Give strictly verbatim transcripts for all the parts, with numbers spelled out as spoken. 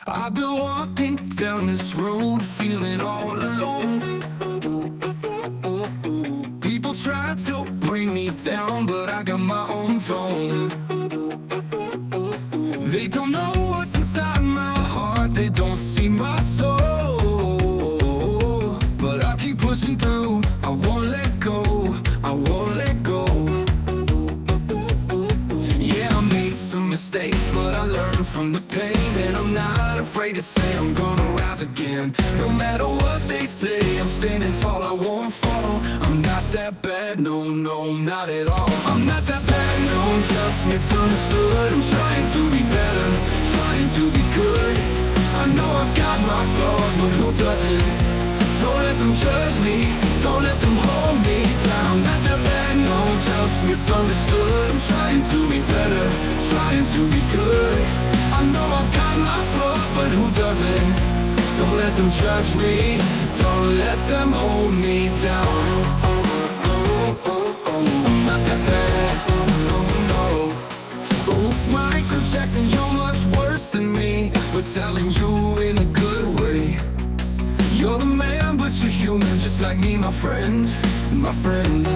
I've been walking down this road feeling all alone. People try to bring me down, but I got my own throne. They don't know what's inside my heart, they don't see my soul. But I keep pushing through, I won't let go, I won't let go. Yeah, I made some mistakes, but I learned from the pain. And I'm not afraid to say I'm gonna rise again. No matter what they say, I'm standing tall, I won't fall. I'm not that bad, no, no, not at all. I'm not that bad, no, I'm just misunderstood. I'm trying to be better, trying to be good. I know I've got my flaws, but who doesn't? Don't let them judge me, don't let them hold me down. I'm not that bad, no, I'm just misunderstood. I'm trying to be better, trying to be good. I know I've got my flaws, but who doesn't? Don't let them judge me, don't let them hold me down. I'm not that bad, no, no. Oops, Michael Jackson, you're much worse than me, but telling you in a good way. You're the man, but you're human, just like me, my friend, my friend.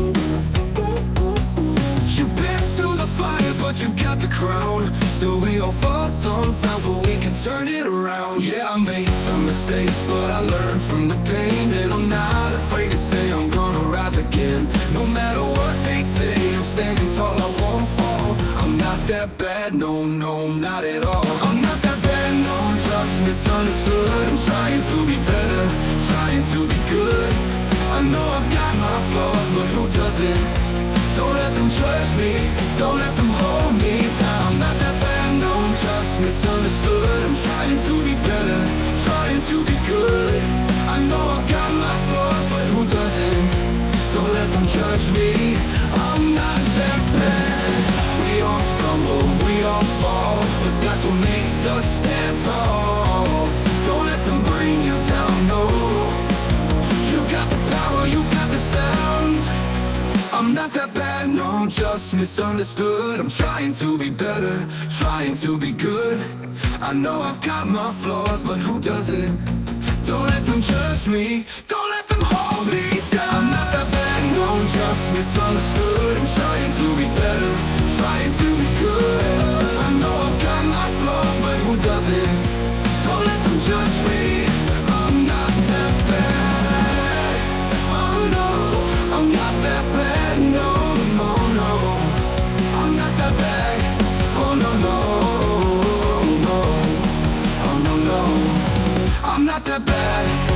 You've been through the fire, but you've got the crown. Still we all fall sometimes, but we can turn it around. Yeah, I made some mistakes, but I learned from the pain. And I'm not afraid to say I'm gonna rise again. No matter what they say, I'm standing tall, I won't fall. I'm not that bad, no, no, not at all. I'm not that bad, no, I'm just misunderstood. I'm trying to be better, trying to be good. I know I've got my flaws, but who doesn't? Don't let them judge me, don't let them hold me down. I'm not that bad, no, I'm just misunderstood. I'm trying to be better, trying to be good. I know I've got my flaws, but who doesn't? Don't let them judge me, I'm not that bad. We all stumble, we all fall, but that's what makes us stand tall. Don't let them bring you down, no. You got the power, you got the sound. I'm not that bad, no, I'm just misunderstood. I'm trying to be better, trying to be good. I know I've got my flaws, but who doesn't? Don't let them judge me, don't let them hold me down. I'm not that bad, no, I'm just misunderstood. I'm trying to be better, trying to be good. I know I've got my flaws, but who doesn't? Don't let them judge me, I'm not that bad. Oh no, I'm not that bad, no, no, no. I'm not that bad, oh no, no, no. Oh no, no, I'm not that bad.